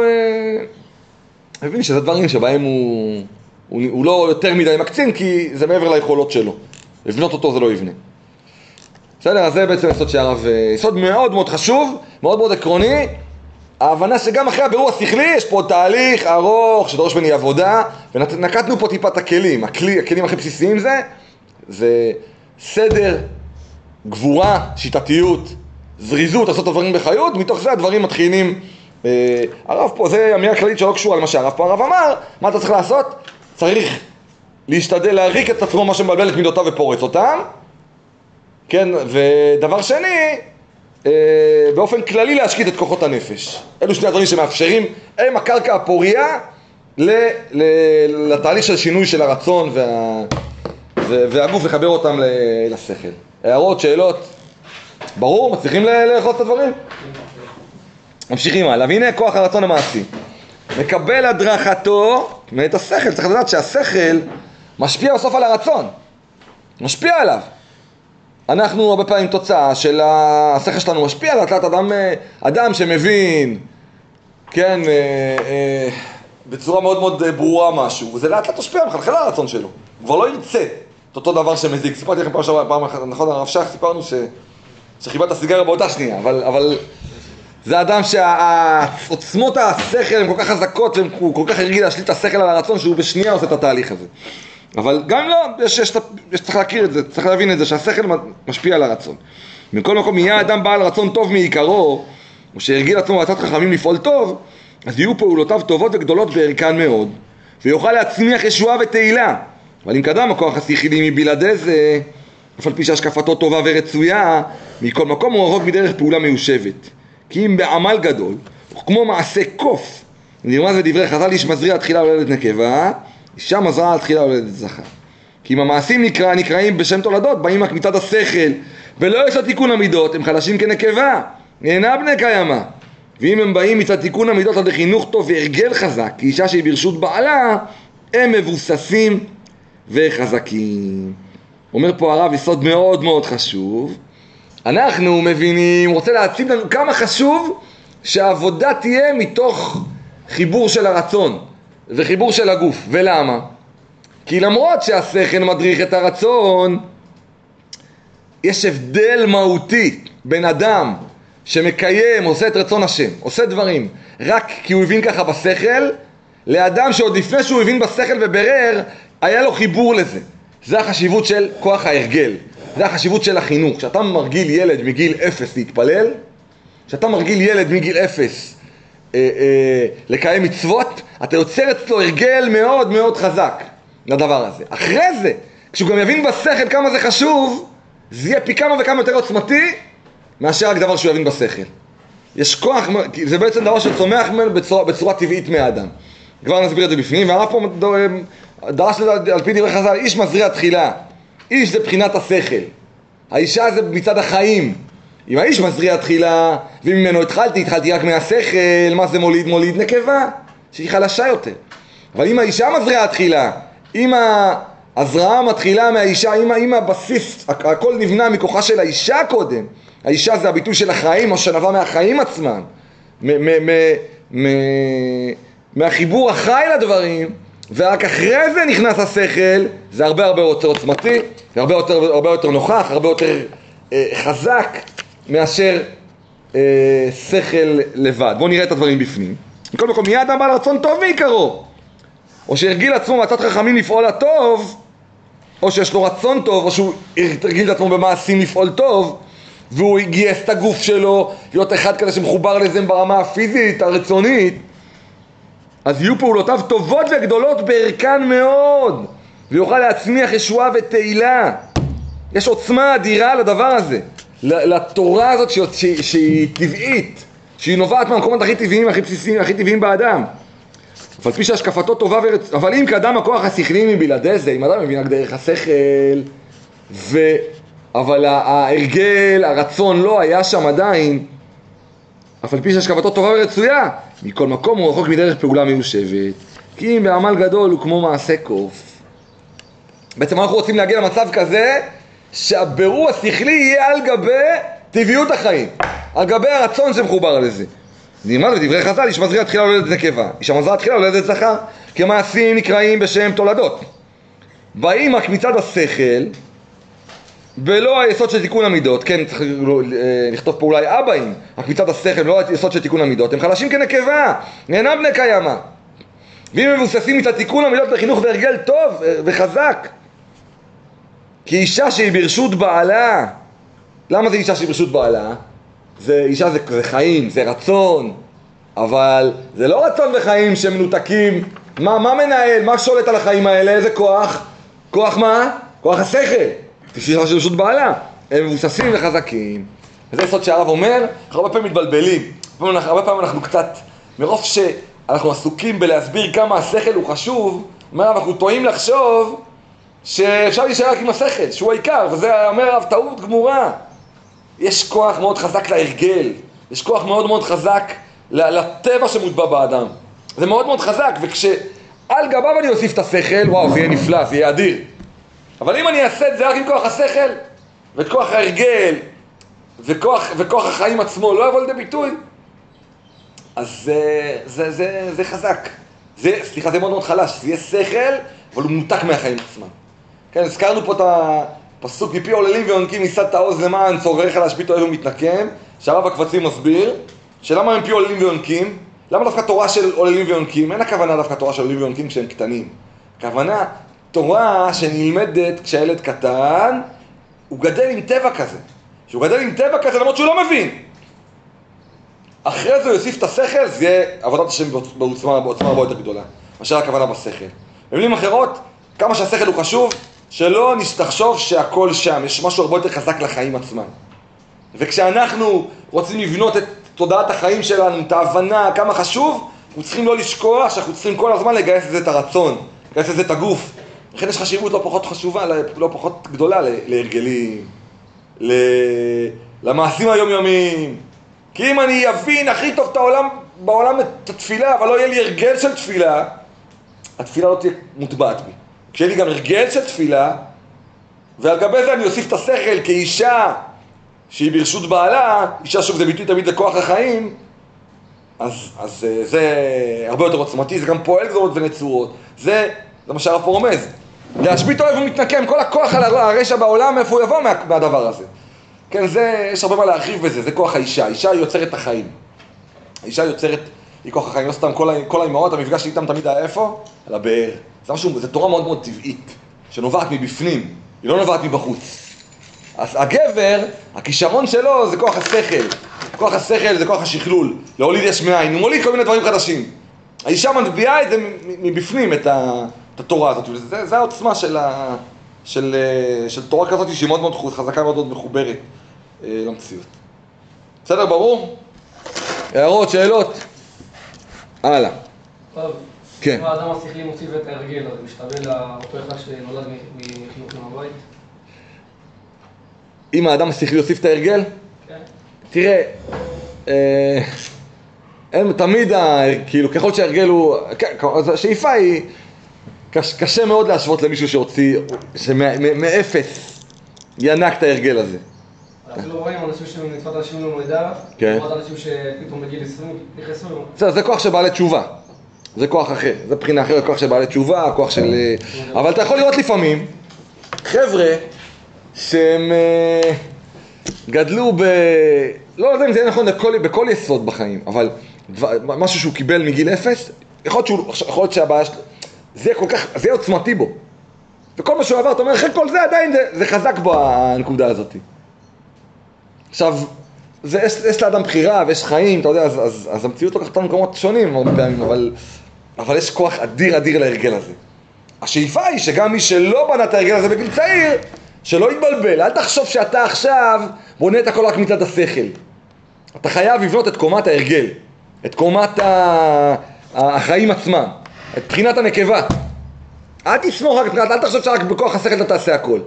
מבין שזה דברים שבהם הוא לא יותר מדי מקצין, כי זה מעבר ליכולות שלו. לבנות אותו זה לא יבנה. בסדר, אז זה בעצם יסוד שהרב, יסוד מאוד מאוד חשוב, מאוד מאוד עקרוני, ההבנה שגם אחרי הבירור השכלי יש פה תהליך ארוך שדורש ממני עבודה, ונקטנו פה טיפת הכלים, הכלים הכי בסיסיים זה סדר, גבורה, שיטתיות, זריזות, לעשות דברים בחיות, מתוך זה הדברים מתחילים, הרב פה, זה אמירה כללית שלא קשורה על מה שהרב פה הרב אמר, מה אתה צריך לעשות? צריך להשתדל להריק את עצמו מה שמבלבל את מידותיו ופורץ אותם, כן, ודבר שני, באופן כללי להשקיט את כוחות הנפש. אלו שני הדברים שמאפשרים, הם הקרקע הפוריה לתהליך של שינוי של הרצון והגוף לחבר אותם לשכל. הערות, שאלות? ברור? מצליחים לאחוז את הדברים? ממשיכים הלאה, והנה כוח הרצון המעשי. מקבל הדרכתו מאת השכל, צריך לדעת שהשכל משפיע בסוף על הרצון. משפיע עליו. אנחנו הרבה פעמים תוצאה של השכל שלנו משפיע על התלת אדם שמבין, כן, בצורה מאוד מאוד ברורה משהו, וזה לאט לאט תשפיע, מחלחל על הרצון שלו. הוא כבר לא ירצה את אותו דבר שמזיק. סיפרתי לכם פעם אחת, נכון, הרב שך, סיפרנו שחיבת הסיגריה באותה שנייה, אבל זה אדם שהעוצמות השכל הן כל כך חזקות, והוא כל כך הרגיל להשליט את השכל על הרצון, שהוא בשנייה עושה את התהליך הזה. אבל גם לא, צריך להכיר את זה, צריך להבין את זה, שהשכל משפיע על הרצון. מכל מקום, יהיה אדם בעל רצון טוב מעיקרו, או שהרגיל עצמו ועצת חכמים לפעול טוב, אז יהיו פעולותיו טובות וגדולות בערכן מאוד, ויוכל להצמיח ישועה ותהילה. אבל אם קדם הכוח השכלי מבלעדי זה, אף על פי שהשקפתו טובה ורצויה, מכל מקום הוא רחוק מדרך פעולה מיושבת. כי אם בעמל גדול, כמו מעשה קוף, נרמז בדברי חז"ל, איש מזריע תחילה הולדת נקבה, אישה מזרעה תחילה הולדת זכר. כי אם המעשים נקראים בשם תולדות, באים רק מצד השכל, ולא יש לתיקון המידות, הם חלשים כנקבה, אינה בני קיימא. ואם הם באים מצד תיקון המידות עד חינוך טוב והרגל חזק, כי אישה שהיא ברשות בעלה, הם מבוססים וחזקים. אומר פה הרב יסוד מאוד מאוד חשוב. אנחנו מבינים, רוצה להציב לנו כמה חשוב שהעבודה תהיה מתוך חיבור של הרצון וחיבור של הגוף. ולמה? כי למרות שהשכל מדריך את הרצון, יש הבדל מהותי בין אדם שמקיים, עושה את רצון השם, עושה דברים רק כי הוא הבין ככה בשכל, לאדם שעוד לפני שהוא הבין בשכל וברר, היה לו חיבור לזה. זה החשיבות של כוח ההרגל, זה החשיבות של החינוך. כשאתה מרגיל ילד מגיל 0 להתפלל, כשאתה מרגיל ילד מגיל 0 לקיים מצוות, אתה יוצר אצלו הרגל מאוד מאוד חזק לדבר הזה. אחרי זה, כשהוא גם יבין בשכל כמה זה חשוב, זה יהיה פי כמה וכמה יותר עוצמתי מאשר רק דבר שהוא יבין בשכל. יש כוח, זה בעצם דבר שצומח בצורה טבעית מהאדם. כבר נסביר את זה בפנים, והרב פה דרש על פי דברי חז"ל, איש מזריע תחילה. איש זה בחינת השכל. האישה זה מצד החיים. אם האיש מזריע תחילה, וממנו התחלתי רק מהשכל, מה זה מוליד? מוליד נקבה, שהיא חלשה יותר. אבל אם האישה מזריעה תחילה, אם הזרעה מתחילה מהאישה, אם הבסיס, הכל נבנה מכוחה של האישה קודם. האישה זה הביטוי של החיים, או שנבע מהחיים עצמם. מהחיבור החי לדברים, ורק אחרי זה נכנס השכל, זה הרבה יותר עוצמתי, הרבה יותר נוכח, הרבה יותר חזק, מאשר שכל לבד. בואו נראה את הדברים בפנים. מכל מקום, מי האדם בעל רצון טוב מעיקרו? או שהרגיל עצמו מעצת חכמים לפעול הטוב, או שיש לו רצון טוב, או שהוא הרגיל את עצמו במעשים לפעול טוב, והוא גייס את הגוף שלו, להיות אחד כזה שמחובר לזה ברמה הפיזית, הרצונית, אז יהיו פעולותיו טובות וגדולות בערכן מאוד, ויוכל להצמיח ישועה ותהילה. יש עוצמה אדירה לדבר הזה, לתורה הזאת שהיא טבעית, שהיא נובעת מהמקומות הכי טבעיים, הכי בסיסיים, הכי טבעיים באדם. אבל פי שהשקפתו טובה אבל אם קדם הכוח השכלי מבלעדי זה, אם אדם מבין רק דרך השכל, אבל ההרגל, הרצון לא היה שם עדיין, אבל פי שהשקפתו טובה ורצויה, מכל מקום הוא רחוק מדרך פעולה מיושבת, כי אם בעמל גדול הוא כמו מעשה קוף. בעצם אנחנו רוצים להגיע למצב כזה, שהבירור השכלי יהיה על גבי טבעיות החיים, על גבי הרצון שמחובר לזה. נלמד בדברי חז"ל, איש מזריע תחילה הולדת נקבה, איש המזרע תחילה הולדת זכר, כי המעשים נקראים בשם תולדות. באים רק מצד השכל, ולא היסוד של תיקון המידות, כן, צריך לכתוב פה אולי אבאים, רק מצד השכל, ולא היסוד של תיקון המידות, הם חלשים כנקבה, אינם בני קיימא. ואם הם מבוססים מצד תיקון המידות לחינוך והרגל טוב וחזק, כי אישה שהיא ברשות בעלה, למה זה אישה שהיא ברשות בעלה? אישה זה חיים, זה רצון, אבל זה לא רצון וחיים שמנותקים. מה מנהל? מה שולט על החיים האלה? איזה כוח? כוח מה? כוח השכל. אישה של ברשות בעלה. הם מבוססים וחזקים. וזה יסוד שהרב אומר, הרבה פעמים מתבלבלים. הרבה פעמים אנחנו קצת, מרוב שאנחנו עסוקים בלהסביר כמה השכל הוא חשוב, אנחנו טועים לחשוב שאפשר להישאר רק עם השכל, שהוא העיקר, וזה אומר הרב טעות גמורה. יש כוח מאוד חזק להרגל, יש כוח מאוד מאוד חזק לטבע שמוטבע באדם. זה מאוד מאוד חזק, וכשעל גביו אני אוסיף את השכל, וואו, זה יהיה נפלא, זה יהיה אדיר. אבל אם אני אעשה את זה רק עם כוח השכל, וכוח ההרגל, וכוח החיים עצמו לא יבוא לידי ביטוי, אז זה חזק. סליחה, זה מאוד מאוד חלש, זה יהיה שכל, אבל הוא מנותק מהחיים עצמם. כן, הזכרנו פה את הפסוק, מפי עוללים ויונקים ניסת העוז למען צורך להשבית אוהב ומתנקם, שהרב הקבצים מסביר, שלמה הם פי עוללים ויונקים? למה דווקא תורה של עוללים ויונקים? אין הכוונה דווקא תורה של עוללים ויונקים כשהם קטנים. הכוונה, תורה שנלמדת כשהילד קטן, הוא גדל עם טבע כזה. שהוא גדל עם טבע כזה למרות שהוא לא מבין. אחרי זה הוא יוסיף את השכל, זה יהיה עבודת השם בעוצמה הרבה יותר גדולה, מאשר הכוונה בשכל. במילים אחרות, כמה שהשכל הוא חשוב, שלא תחשוב שהכל שם, יש משהו הרבה יותר חזק לחיים עצמם. וכשאנחנו רוצים לבנות את תודעת החיים שלנו, את ההבנה, כמה חשוב, אנחנו צריכים לא לשכוח שאנחנו צריכים כל הזמן לגייס לזה את הרצון, לגייס לזה את הגוף. לכן יש חשיבות לא פחות חשובה, לא פחות גדולה להרגלים, למעשים היומיומיים. כי אם אני אבין הכי טוב את העולם, בעולם את התפילה, אבל לא יהיה לי הרגל של תפילה, התפילה לא תהיה מוטבעת בי. כשיהיה לי גם הרגל של תפילה, ועל גבי זה אני אוסיף את השכל כאישה שהיא ברשות בעלה, אישה שוב זה ביטוי תמיד לכוח החיים, אז זה הרבה יותר עוצמתי, זה גם פועל גזרות ונצורות. זה מה שהרב פה רומז. להשבית אוהב ומתנקם, כל הכוח על הרשע בעולם, איפה הוא יבוא מהדבר הזה. כן, יש הרבה מה להרחיב בזה, זה כוח האישה. האישה היא יוצרת את החיים. האישה יוצרת, היא כוח החיים, לא סתם כל האימהות, המפגש איתם תמיד היה איפה? על הבאר. זה תורה מאוד מאוד טבעית, שנובעת מבפנים, היא לא נובעת מבחוץ. אז הגבר, הכישרון שלו זה כוח השכל. כוח השכל זה כוח השכלול, להוליד יש מאין, הוא מוליד כל מיני דברים חדשים. האישה מטביעה את זה מבפנים, את התורה הזאת, זה העוצמה של תורה כזאת שהיא מאוד מאוד חזקה, מאוד מאוד מחוברת למציאות. בסדר, ברור? הערות, שאלות? הלאה. טוב. כן. אם האדם השכלי מוסיף את ההרגל, אז משתווה לאותו אחד שנולד מחינוך מהבית? אם האדם השכלי יוסיף את ההרגל? כן. תראה, תמיד, כאילו, ככל שההרגל הוא, אז השאיפה היא, קשה מאוד להשוות למישהו שהוציא, שמאפס ינק את ההרגל הזה. אפילו רואים אנשים שנתפת אנשים לא מידע, לעומת אנשים שפתאום בגיל 20 נכנסו לו. זה כוח של בעלי תשובה, זה כוח אחר, זה בחינה אחרת, כוח של בעלי תשובה, כוח של... אבל אתה יכול לראות לפעמים, חבר'ה שהם גדלו לא יודע אם זה נכון בכל יסוד בחיים, אבל משהו שהוא קיבל מגיל 0, יכול להיות שהבעיה שלו, זה כל כך, זה עוצמתי בו. וכל מה שהוא עבר, אתה אומר, אחרי כל זה עדיין זה חזק בו הנקודה הזאת. עכשיו, יש לאדם בחירה ויש חיים, אתה יודע, אז המציאות לוקחת אותנו במקומות שונים הרבה פעמים, אבל יש כוח אדיר להרגל הזה. השאיפה היא שגם מי שלא בנה את ההרגל הזה בגיל צעיר, שלא יתבלבל, אל תחשוב שאתה עכשיו בונה את הכל רק מצד השכל. אתה חייב לבנות את קומת ההרגל, את קומת החיים עצמם, את בחינת הנקבה. אל תסמוך רק, אל תחשוב שרק בכוח השכל אתה תעשה הכל.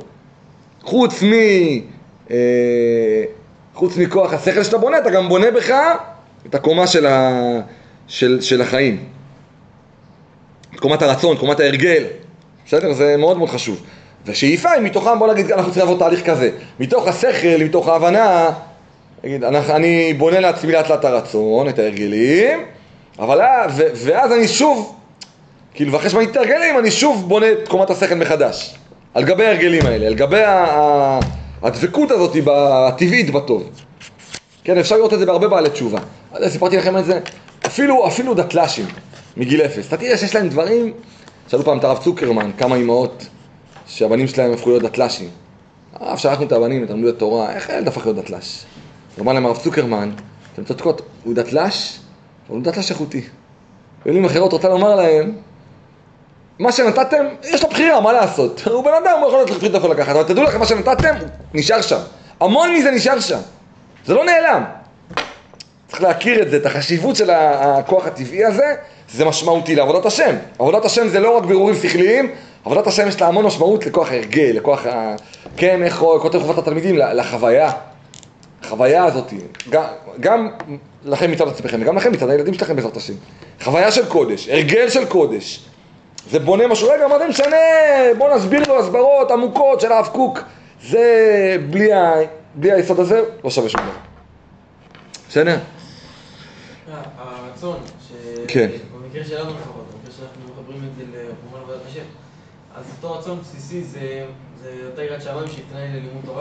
חוץ מכוח השכל שאתה בונה, אתה גם בונה בך את הקומה של החיים. את קומת הרצון, קומת ההרגל. בסדר? זה מאוד מאוד חשוב. והשאיפה היא מתוכם, בוא נגיד, אנחנו צריכים לעבור תהליך כזה. מתוך השכל, מתוך ההבנה, אני בונה לעצמי לאט לאט הרצון, את ההרגלים, אבל ואז אני שוב, כאילו, ואחרי שאני מתרגלים, אני שוב בונה את קומת השכל מחדש. על גבי ההרגלים האלה, על גבי הדבקות הזאת הטבעית בטוב. כן, אפשר לראות את זה בהרבה בעלי תשובה. סיפרתי לכם את זה, אפילו דתל"שים מגיל 0. אתה תראה שיש להם דברים, שאלו פעם את הרב צוקרמן, כמה אמהות שהבנים שלהם הפכו להיות דתל"שים. שלחנו את הבנים, את תלמוד התורה, איך הילד הפך להיות דתל"ש? אמר להם הרב צוקרמן, אתם צודקות, הוא דתל"ש, אבל הוא דתל"ש איכותי. במילים אחרות רוצה לומר להם, מה שנתתם, יש לו בחירה, מה לעשות? הוא בן אדם, הוא יכול להיות לבחיר דווקא לקחת, אבל תדעו לכם, מה שנתתם, הוא נשאר שם. המון מזה נשאר שם. זה לא נעלם. צריך להכיר את זה, את החשיבות של הכוח הטבעי הזה, זה משמעותי לעבודת השם. עבודת השם זה לא רק בירורים שכליים, עבודת השם יש לה המון משמעות לכוח ההרגל, לכוח כן, איך כותב חובת התלמידים, לחוויה. החוויה הזאת, גם לכם מצד עצמכם, גם לכם מצד הילדים שלכם בעזרת השם. חוויה של קודש, הרגל של קודש. זה בונה משהו, רגע, מה זה משנה? בוא נסביר לו הסברות עמוקות של הרב קוק. זה בלי היסוד הזה, לא שווה שום דבר. בסדר? הרצון, במקרה שלנו לפחות, במקרה שאנחנו מחברים את זה לפרומן עבודת השם, אז אותו רצון בסיסי זה אותה יראת שמיים שהתנאי ללימוד תורה?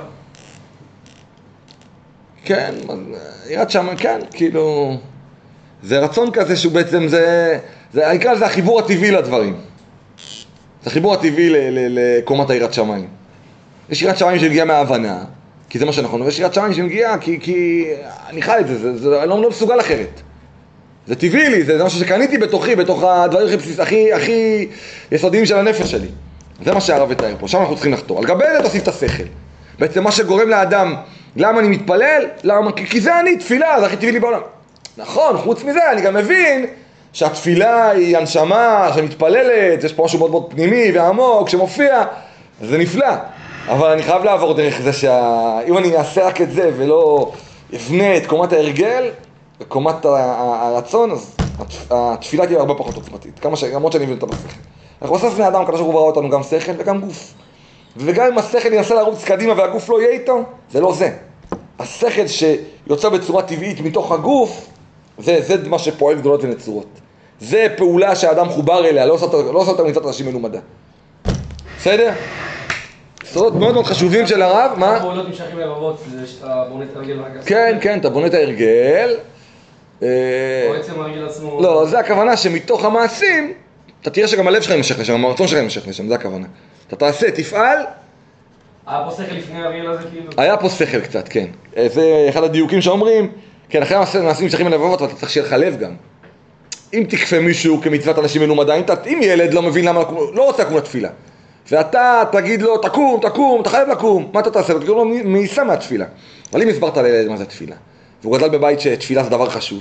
כן, יראת שמיים, כן, כאילו... זה רצון כזה שהוא בעצם, העיקר זה החיבור הטבעי לדברים. זה החיבור הטבעי לקומת היראת שמיים. יש יראת שמיים שמגיעה מההבנה, כי זה מה שנכון, ויש יראת שמיים שמגיעה כי אני חי את זה, אני לא מסוגל אחרת. זה טבעי לי, זה משהו שקניתי בתוכי, בתוך הדברים הכי יסודיים של הנפש שלי. זה מה שהרב יתאר פה, שם אנחנו צריכים לחתור. על גבי זה תוסיף את השכל. בעצם מה שגורם לאדם, למה אני מתפלל? כי זה אני, תפילה, זה הכי טבעי לי בעולם. נכון, חוץ מזה אני גם מבין שהתפילה היא הנשמה שמתפללת, יש פה משהו מאוד מאוד פנימי ועמוק שמופיע, זה נפלא. אבל אני חייב לעבור דרך זה אם אני אעשה רק את זה ולא אבנה את קומת ההרגל וקומת הרצון, אז התפילה תהיה הרבה פחות עוצמתית, למרות שאני מבין אותה בשכל. אנחנו בסוף בני אדם, הקדוש ברוך הוא ברא אותנו גם שכל וגם גוף. וגם אם השכל ינסה לרוץ קדימה והגוף לא יהיה איתו, זה לא זה. השכל שיוצא בצורה טבעית מתוך הגוף, זה מה שפועל גדולות ונצורות. זה פעולה שהאדם חובר אליה, לא עושה אותה מצוות אנשים מלומדה. בסדר? סודות מאוד מאוד חשובים של הרב, מה? הפעולות נמשכים לבבות, זה שאתה בונה את הרגל רק הספר? כן, אתה בונה את ההרגל. או עצם הרגל עצמו? לא, זה הכוונה שמתוך המעשים, אתה תראה שגם הלב שלך ימשך לשם, הרצון שלך ימשך לשם, זה הכוונה. אתה תעשה, תפעל. היה פה שכל לפני הרגל הזה כאילו? היה פה שכל קצת, כן. זה אחד הדיוקים שאומרים, כן, אחרי המעשים נמשכים לבבות, אתה צריך שיהיה לך לב גם. אם תקפה מישהו כמצוות אנשים מלומדה, אם ילד לא מבין למה, לא רוצה לקום לתפילה. ואתה תגיד לו, תקום, אתה חייב לקום. מה אתה תעשה? תגיד לו, מי יישא מהתפילה? אבל אם הסברת לילד מה זה תפילה, והוא גדל בבית שתפילה זה דבר חשוב,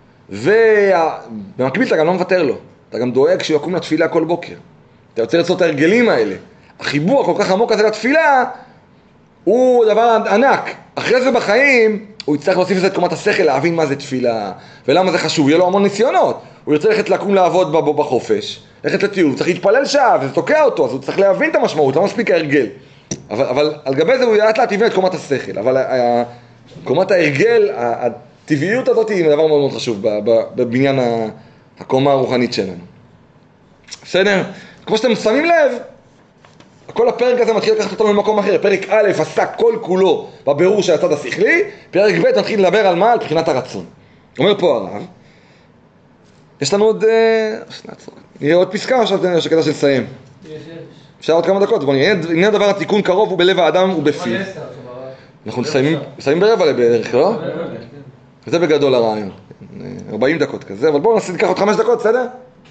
ובמקביל אתה גם לא מוותר לו, אתה גם דואג שהוא יקום לתפילה כל בוקר. אתה יוצא לעשות את ההרגלים האלה. החיבור כל כך עמוק הזה לתפילה, הוא דבר ענק. אחרי זה בחיים, הוא יצטרך להוסיף את קומת השכל, להבין מה זה תפילה, ולמה זה חשוב. יהיה לו המון ניסיונות. הוא ירצה ללכת לקום לעבוד בחופש. ללכת לטיול, הוא צריך להתפלל שעה, וזה תוקע אותו, אז הוא צריך להבין את המשמעות, לא מספיק ההרגל. אבל על גבי זה הוא לאט לאט יבנה את קומת השכל, אבל קומת ההרגל, הטבעיות הזאת היא דבר מאוד מאוד חשוב בבניין הקומה הרוחנית שלנו. בסדר? כמו שאתם שמים לב, כל הפרק הזה מתחיל לקחת אותנו למקום אחר. פרק א' עסק כל כולו בבירור של הצד השכלי, פרק ב' מתחיל לדבר על מה? על בחינת הרצון. אומר פה הרב, יש לנו עוד... נראה עוד פסקה או שכדאי שנסיים? אפשר עוד כמה דקות, בואו נראה. הנה הדבר התיקון קרוב הוא בלב האדם ובפיו. אנחנו מסיימים ברבע בערך, לא? זה בגדול הרעיון. 40 דקות כזה, אבל בואו ניקח עוד 5 דקות, בסדר?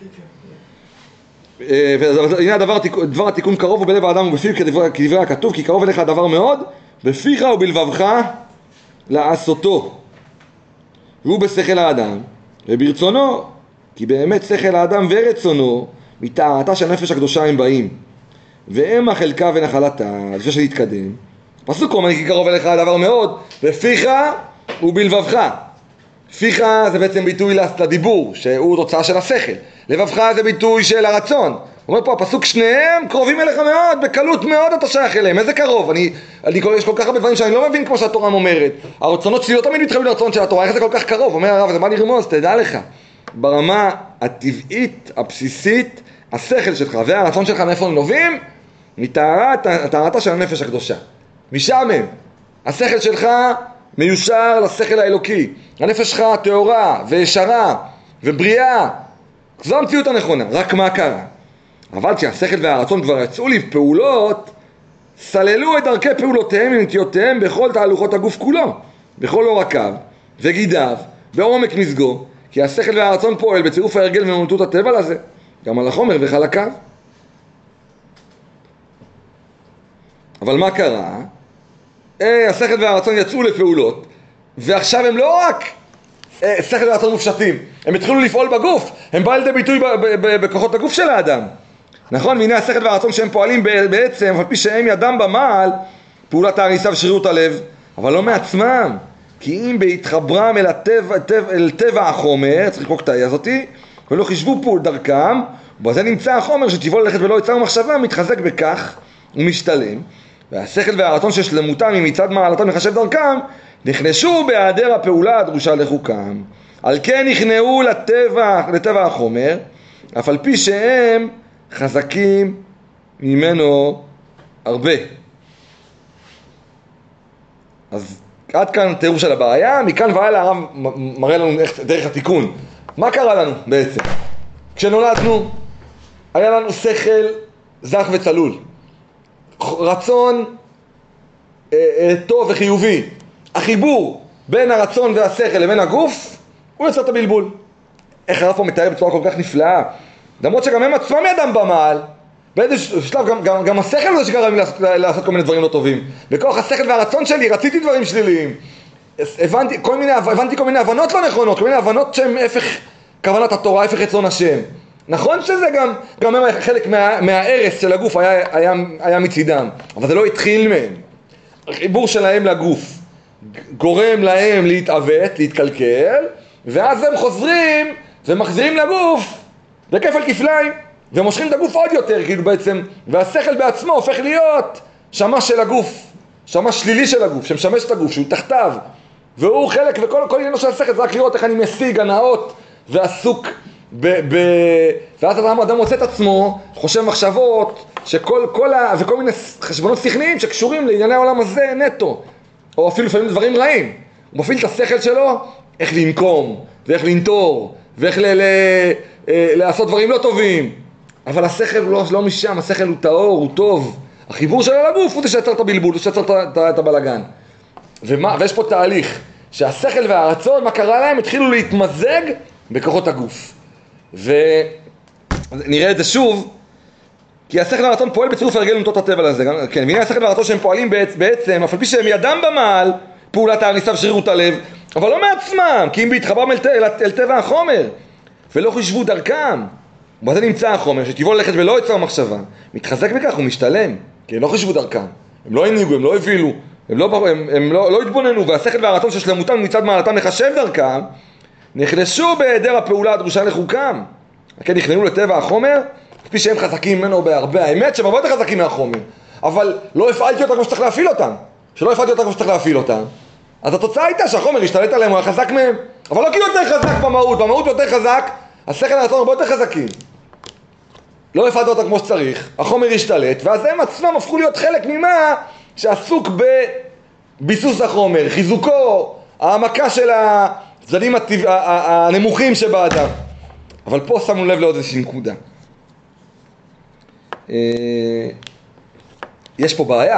והנה דבר התיקון קרוב הוא בלב האדם ובפיו כדברי הכתוב, כי קרוב אליך הדבר מאוד, בפיך ובלבבך לעשותו. והוא בשכל האדם וברצונו, כי באמת שכל האדם ורצונו מטהרתה של הנפש הקדושה הם באים, והם החלקה ונחלתה. לפני שנתקדם, פסוק אומר כי קרוב אליך הדבר מאוד, בפיך ובלבבך. פיך זה בעצם ביטוי לדיבור, שהוא תוצאה של השכל. לבבך זה ביטוי של הרצון. אומר פה הפסוק, שניהם קרובים אליך מאוד, בקלות מאוד אתה שייך אליהם. איזה קרוב? יש כל כך הרבה דברים שאני לא מבין כמו שהתורה אומרת. הרצונות שלי לא תמיד מתחברים לרצון של התורה, איך זה כל כך קרוב? אומר הרב, זה בא לרמוז, תדע לך. ברמה הטבעית, הבסיסית, השכל שלך והרצון שלך מאיפה הם נובעים? מטהרתה של הנפש הקדושה. משם הם. השכל שלך מיושר לשכל האלוקי. הנפש שלך טהורה וישרה ובריאה. זו המציאות הנכונה. רק מה קרה? אבל כשהשכל והרצון כבר יצאו לפעולות, סללו את דרכי פעולותיהם ונטיותיהם בכל תהלוכות הגוף כולו, בכל עורקיו וגידיו, בעומק מזגו, כי השכל והרצון פועל בצירוף ההרגל ומאומתות הטבע לזה, גם על החומר וחלקיו. אבל מה קרה? השכל והרצון יצאו לפעולות, ועכשיו הם לא רק שכל והרצון מופשטים, הם התחילו לפעול בגוף, הם באו לידי ביטוי בכוחות הגוף של האדם. נכון? והנה השכל והרצון שהם פועלים בעצם, על פי שהם ידם במעל, פעולת ההריסה ושרירות הלב, אבל לא מעצמם, כי אם בהתחברם אל טבע החומר, צריך לקרוא קטעי הזאתי, ולא חישבו פעול דרכם, ובזה נמצא החומר שטבעו ללכת ולא יצר מחשבה, מתחזק בכך ומשתלם, והשכל והרצון ששלמותם מצד מעלתם לחשב דרכם, נכנסו בהיעדר הפעולה הדרושה לחוקם. על כן נכנעו לטבע החומר, אף על פי שהם חזקים ממנו הרבה. אז עד כאן תיאור של הבעיה, מכאן והלאה הרב מראה לנו דרך התיקון. מה קרה לנו בעצם? כשנולדנו, היה לנו שכל זך וצלול. רצון טוב וחיובי. החיבור בין הרצון והשכל לבין הגוף, הוא יוצר את הבלבול. איך הרב פה מתאר בצורה כל כך נפלאה. למרות שגם הם עצמם ידם במעל, באיזה שלב גם השכל הוא זה שגרם לעשות כל מיני דברים לא טובים. בכוח השכל והרצון שלי רציתי דברים שליליים. הבנתי כל מיני הבנות לא נכונות, כל מיני הבנות שהן הפך כוונת התורה, הפך רצון השם. נכון שזה גם חלק מהערס של הגוף היה מצידם, אבל זה לא התחיל מהם. החיבור שלהם לגוף גורם להם להתעוות, להתקלקל, ואז הם חוזרים ומחזירים לגוף בכפל כפליים, ומושכים את הגוף עוד יותר, כאילו בעצם, והשכל בעצמו הופך להיות שמש של הגוף, שמש שלילי של הגוף, שמשמש את הגוף, שהוא תחתיו, והוא חלק, וכל עניינו של השכל זה רק לראות איך אני משיג הנאות ועסוק ואז האדם מוצא את עצמו, חושב מחשבות, וכל מיני חשבונות שכליים שקשורים לענייני העולם הזה נטו, או אפילו לפעמים דברים רעים. הוא מפעיל את השכל שלו, איך לנקום, ואיך לנטור, ואיך לעשות דברים לא טובים. אבל השכל לא משם, השכל הוא טהור, הוא טוב. החיבור שלו לגוף הוא זה שיצר את הבלבול, הוא שיצר את הבלגן. ויש פה תהליך, שהשכל והרצון, מה קרה להם? התחילו להתמזג בכוחות הגוף. ונראה את זה שוב, כי השכל והרצון פועל בצירוף הרגל ומטות הטבע לזה. כן, והנה השכל והרצון שהם פועלים בעצם, אף על פי שהם ידם במעל, פעולת ההריסה ושרירות הלב, אבל לא מעצמם, כי אם בהתחברם אל טבע החומר, ולא חישבו דרכם. ובזה נמצא החומר, שטבעו ללכת ולא יצר מחשבה, מתחזק בכך ומשתלם, כי הם לא חישבו דרכם, הם לא הנהיגו, הם לא הבילו, הם לא התבוננו, והשכל והרצון ששלמותם מצד מעלתם לחשב דרכם, נכנסו בהיעדר הפעולה הדרושה לחוקם. כן, נכנעו לטבע החומר, כפי שהם חזקים ממנו בהרבה, האמת שהם הרבה יותר חזקים מהחומר, אבל לא הפעלתי אותם כמו שצריך להפעיל אותם. שלא הפעלתי אותם כמו שצריך להפעיל אותם, אז התוצאה הייתה שהחומר השתלט עליהם, הוא היה חזק מהם, אבל לא כי הוא יותר חזק במהות יותר חזק, השכל הרצון הרבה יותר חזקים. לא הפעלתי אותם כמו שצריך, החומר השתלט, ואז הם עצמם הפכו להיות חלק ממה שעסוק בביסוס החומר, חיזוקו, העמקה של הצדדים הנמוכים שבאדם. אבל פה שמנו לב לעוד איזושהי נקודה. יש פה בעיה.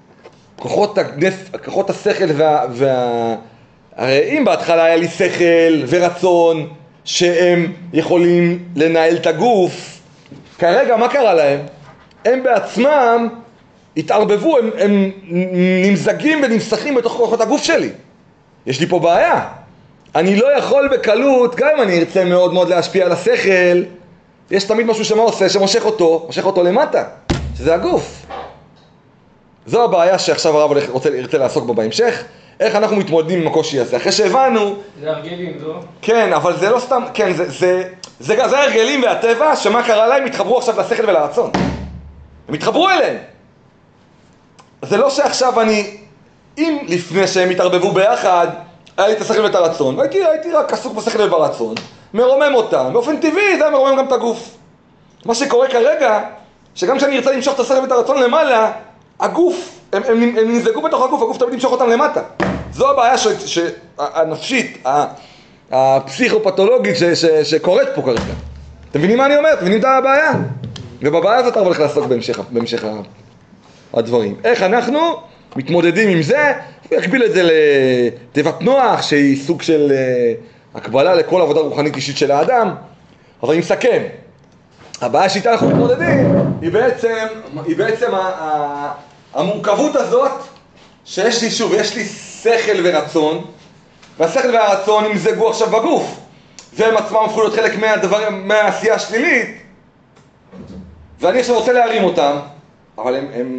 כוחות השכל הרי אם בהתחלה היה לי שכל ורצון שהם יכולים לנהל את הגוף, כרגע מה קרה להם? הם בעצמם התערבבו, הם נמזגים ונמסכים בתוך כוחות הגוף שלי. יש לי פה בעיה. אני לא יכול בקלות, גם אם אני ארצה מאוד מאוד להשפיע על השכל, יש תמיד משהו שמה עושה, שמושך אותו למטה, שזה הגוף. זו הבעיה שעכשיו הרב ירצה לעסוק בה בהמשך, איך אנחנו מתמודדים עם הקושי הזה. אחרי שהבנו... זה הרגלים, לא? כן, אבל זה לא סתם, כן, זה הרגלים והטבע, שמה קרה להם, התחברו עכשיו לשכל ולרצון. הם התחברו אליהם. זה לא שעכשיו אם לפני שהם התערבבו ביחד, היה לי את השכל ואת הרצון, והייתי רק עסוק בשכל וברצון, מרומם אותם, באופן טבעי זה היה מרומם גם את הגוף. מה שקורה כרגע, שגם כשאני ארצה למשוך את השכל ואת הרצון למעלה, הגוף, הם נזגו בתוך הגוף תמיד ימשוך אותם למטה. זו הבעיה הנפשית, הפסיכופתולוגית שקורית פה כרגע. אתם מבינים מה אני אומר? אתם מבינים את הבעיה? ובבעיה הזאת אנחנו הולך לעסוק בהמשך הדברים. איך אנחנו מתמודדים עם זה? הוא יקביל את זה לתיבת נוח, שהיא סוג של הקבלה לכל עבודה רוחנית אישית של האדם. אבל אני מסכם. הבעיה שאיתה אנחנו מתמודדים היא בעצם המורכבות הזאת שיש לי שכל ורצון, והשכל והרצון נמזגו עכשיו בגוף, והם עצמם הפכו להיות חלק מהעשייה השלילית, ואני עכשיו רוצה להרים אותם, אבל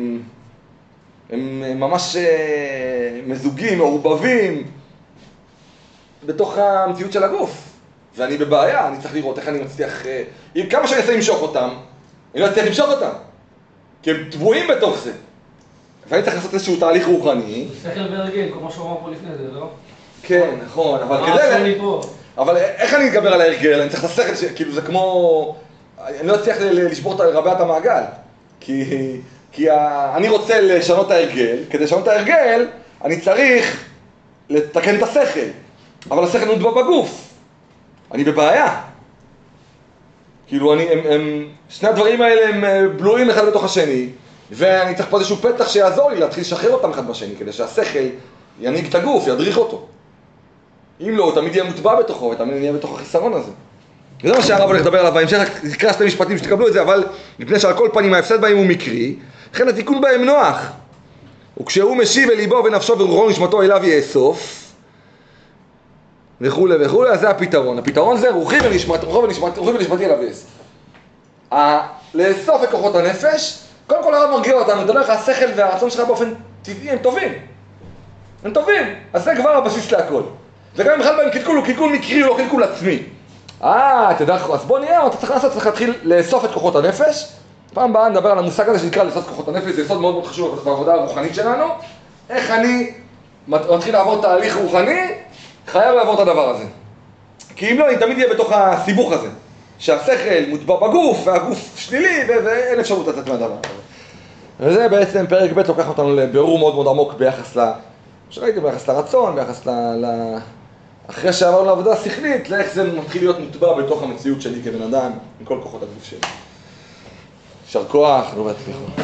הם ממש מזוגים, מעורבבים בתוך המציאות של הגוף, ואני בבעיה. אני צריך לראות איך אני מצליח, כמה שאני אעשה למשוך אותם, אני לא אצליח למשוך אותם, כי הם טבועים בתוך זה, ואני צריך לעשות איזשהו תהליך רוחני. שכל והרגל, כמו שאומר פה לפני זה, לא? כן, נכון, אבל איך אני אתגבר על ההרגל? אני צריך את השכל, כאילו זה כמו, אני לא אצליח לשבור את רבע את המעגל, כי אני רוצה לשנות את ההרגל, כדי לשנות את ההרגל אני צריך לתקן את השכל, אבל השכל נוטבע בגוף, אני בבעיה. כאילו שני הדברים האלה הם בלועים אחד בתוך השני, ואני צריך פה איזשהו פתח שיעזור לי להתחיל לשחרר אותם אחד בשני, כדי שהשכל ינהיג את הגוף, ידריך אותו. אם לא, הוא תמיד יהיה מוטבע בתוכו, ותמיד יהיה בתוך החיסרון הזה. וזה מה שהרב הולך לדבר עליו בהמשך, נקרא שתי משפטים שתקבלו את זה, אבל מפני שעל כל פנים ההפסד בהם הוא מקרי, לכן התיקון בהם נוח. וכשהוא משיב אל ליבו ונפשו ורוחו ונשמתו אליו יאסוף, וכו' וכו', אז זה הפתרון. הפתרון זה רוחי ונשמתי אליו יאסוף. לאסוף את כוחות הנפש, קודם כל הרב מרגיע אותנו, תדע לך, השכל והרצון שלך באופן טבעי הם טובים. הם טובים, אז זה כבר הבסיס להכל. וגם אם בכלל בהם קלקול הוא קלקול מקרי, הוא לא קלקול עצמי. תדע לך, אז בוא נראה, אתה צריך להתחיל לאסוף את כוחות הנפש. פעם הבאה נדבר על המושג הזה שנקרא לאסוף כוחות הנפש, זה יסוד מאוד מאוד חשוב בעבודה הרוחנית שלנו. איך אני מתחיל לעבור תהליך רוחני, חייב לעבור את הדבר הזה. כי אם לא, אני תמיד אהיה בתוך הסיבוך הזה. שהשכל מוטבע בגוף, והגוף שלילי, ואין אפשרות לצאת מהדבר הזה. וזה בעצם פרק ב' לוקח אותנו לבירור מאוד מאוד עמוק ביחס ביחס לרצון, ביחס אחרי שעברנו לעבודה שכלית, לאיך זה מתחיל להיות מוטבע בתוך המציאות שלי כבן אדם, עם כל כוחות הגוף שלי. יישר כוח, לא בהצליחו.